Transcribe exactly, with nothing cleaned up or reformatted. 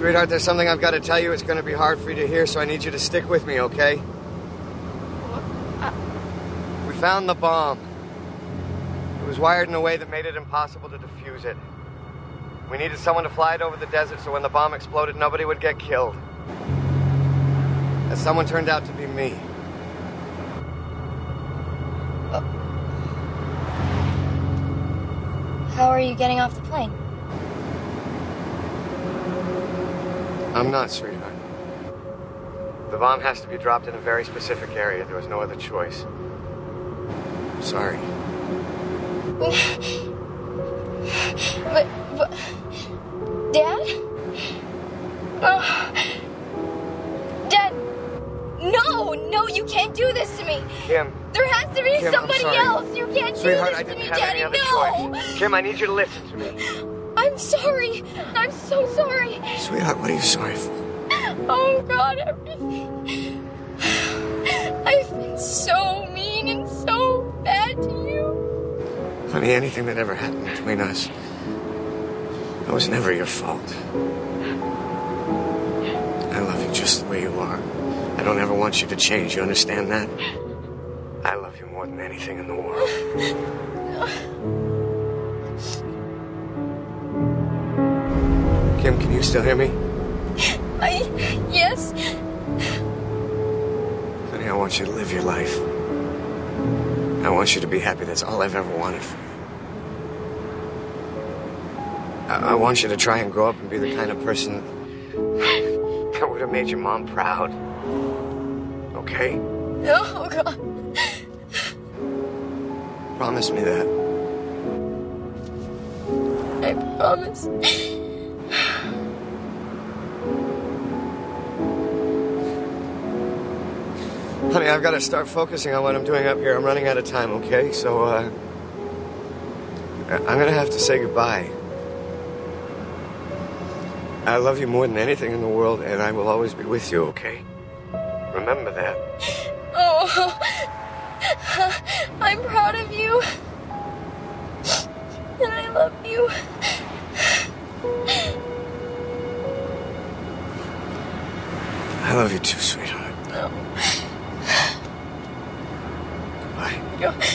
Sweetheart, there's something I've got to tell you. It's going to be hard for you to hear, so I need you to stick with me, okay? Uh... We found the bomb. It was wired in a way that made it impossible to defuse it. We needed someone to fly it over the desert so when the bomb exploded, nobody would get killed. And someone turned out to be me. Uh... How are you getting off the plane? I'm not, sweetheart. The bomb has to be dropped in a very specific area. There was no other choice. Sorry. But, but... Dad? Oh. Dad... No! No, you can't do this to me! Kim. There has to be Kim, somebody else! You can't Sweetheart, do this I to didn't me, have Daddy! any other No! choice. Kim, I need you to listen to me. I'm sorry. I'm so sorry. Sweetheart, what are you sorry for? Oh, God, everything. I've been so mean and so bad to you. Honey, anything that ever happened between us, it was never your fault. I love you just the way you are. I don't ever want you to change. You understand that? I love you more than anything in the world. Kim, can you still hear me? I... Yes? Honey, I want you to live your life. I want you to be happy. That's all I've ever wanted for you. I, I want you to try and grow up and be the kind of person that would have made your mom proud. Okay? Oh, God. Promise me that. I promise. Honey, I've got to start focusing on what I'm doing up here. I'm running out of time, okay? So, uh... I'm gonna have to say goodbye. I love you more than anything in the world, and I will always be with you, okay? Remember that. Oh... I'm proud of you. And I love you. I love you too, sweetheart. No. Goodbye. Go.